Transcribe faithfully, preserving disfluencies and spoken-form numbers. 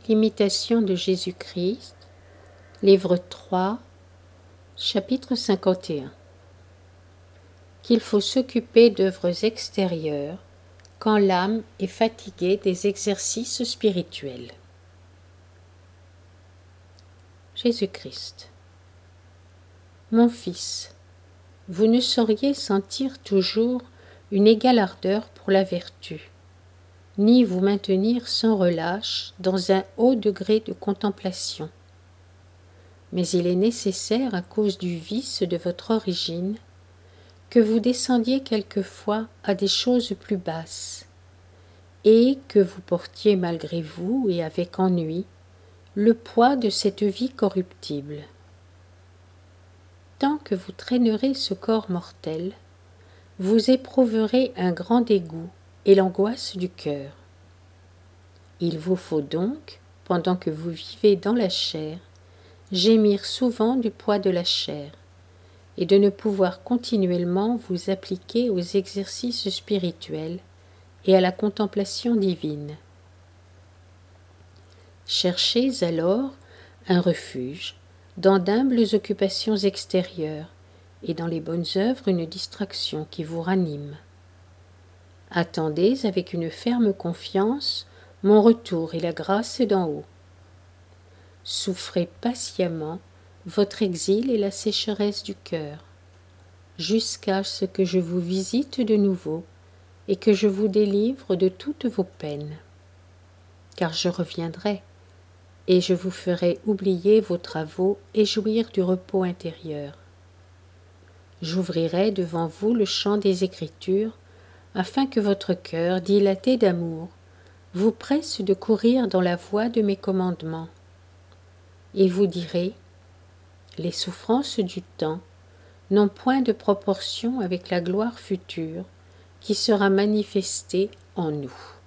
L'imitation de Jésus-Christ, livre trois, chapitre cinquante et un. Qu'il faut s'occuper d'œuvres extérieures quand l'âme est fatiguée des exercices spirituels. Jésus-Christ. Mon fils, vous ne sauriez sentir toujours une égale ardeur pour la vertu, ni vous maintenir sans relâche dans un haut degré de contemplation. Mais il est nécessaire, à cause du vice de votre origine, que vous descendiez quelquefois à des choses plus basses, et que vous portiez malgré vous et avec ennui le poids de cette vie corruptible. Tant que vous traînerez ce corps mortel, vous éprouverez un grand dégoût et l'angoisse du cœur. Il vous faut donc, pendant que vous vivez dans la chair, gémir souvent du poids de la chair, et de ne pouvoir continuellement vous appliquer aux exercices spirituels et à la contemplation divine. Cherchez alors un refuge dans d'humbles occupations extérieures et dans les bonnes œuvres une distraction qui vous ranime. Attendez avec une ferme confiance mon retour et la grâce d'en haut. Souffrez patiemment votre exil et la sécheresse du cœur, jusqu'à ce que je vous visite de nouveau et que je vous délivre de toutes vos peines. Car je reviendrai, et je vous ferai oublier vos travaux et jouir du repos intérieur. J'ouvrirai devant vous le champ des Écritures, afin que votre cœur, dilaté d'amour, vous presse de courir dans la voie de mes commandements. Et vous direz, les souffrances du temps n'ont point de proportion avec la gloire future qui sera manifestée en nous.